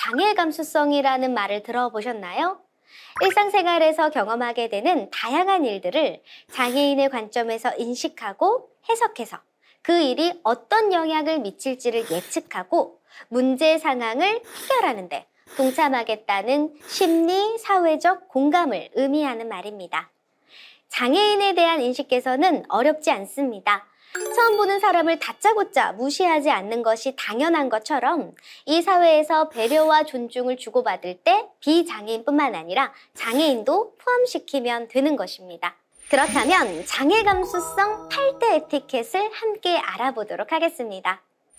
장애 감수성이라는 말을 들어보셨나요? 일상생활에서 경험하게 되는 다양한 일들을 장애인의 관점에서 인식하고 해석해서 그 일이 어떤 영향을 미칠지를 예측하고 문제 상황을 해결하는 데 동참하겠다는 심리, 사회적 공감을 의미하는 말입니다. 장애인에 대한 인식 개선은 어렵지 않습니다. 처음 보는 사람을 다짜고짜 무시하지 않는 것이 당연한 것처럼 이 사회에서 배려와 존중을 주고받을 때 비장애인뿐만 아니라 장애인도 포함시키면 되는 것입니다. 그렇다면 장애 감수성 8대 에티켓을 함께 알아보도록 하겠습니다.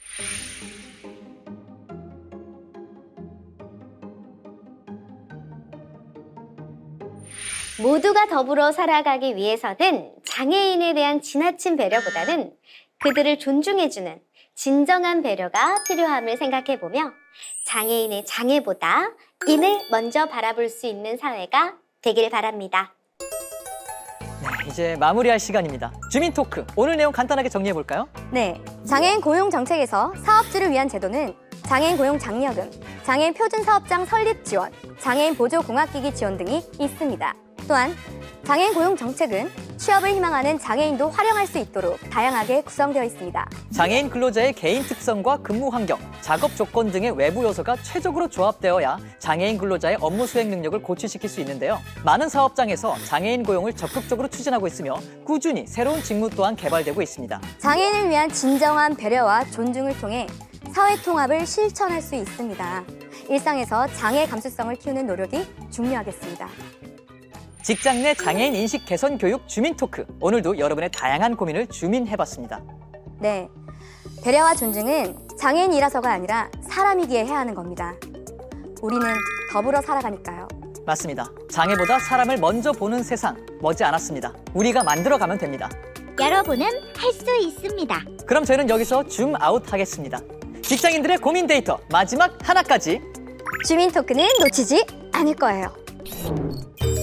모두가 더불어 살아가기 위해서는 장애인에 대한 지나친 배려보다는 그들을 존중해주는 진정한 배려가 필요함을 생각해보며 장애인의 장애보다 인을 먼저 바라볼 수 있는 사회가 되길 바랍니다. 네, 이제 마무리할 시간입니다. 주민 토크, 오늘 내용 간단하게 정리해볼까요? 네, 장애인 고용 정책에서 사업주를 위한 제도는 장애인 고용 장려금, 장애인 표준사업장 설립 지원, 장애인 보조공학기기 지원 등이 있습니다. 또한 장애인 고용 정책은 취업을 희망하는 장애인도 활용할 수 있도록 다양하게 구성되어 있습니다. 장애인 근로자의 개인 특성과 근무 환경, 작업 조건 등의 외부 요소가 최적으로 조합되어야 장애인 근로자의 업무 수행 능력을 고취시킬 수 있는데요. 많은 사업장에서 장애인 고용을 적극적으로 추진하고 있으며 꾸준히 새로운 직무 또한 개발되고 있습니다. 장애인을 위한 진정한 배려와 존중을 통해 사회 통합을 실천할 수 있습니다. 일상에서 장애 감수성을 키우는 노력이 중요하겠습니다. 직장 내 장애인 인식 개선 교육 주민 토크, 오늘도 여러분의 다양한 고민을 주민해봤습니다. 네, 배려와 존중은 장애인이라서가 아니라 사람이기에 해야 하는 겁니다. 우리는 더불어 살아가니까요. 맞습니다. 장애보다 사람을 먼저 보는 세상 머지 않았습니다. 우리가 만들어가면 됩니다. 여러분은 할 수 있습니다. 그럼 저희는 여기서 줌 아웃 하겠습니다. 직장인들의 고민 데이터 마지막 하나까지 주민 토크는 놓치지 않을 거예요.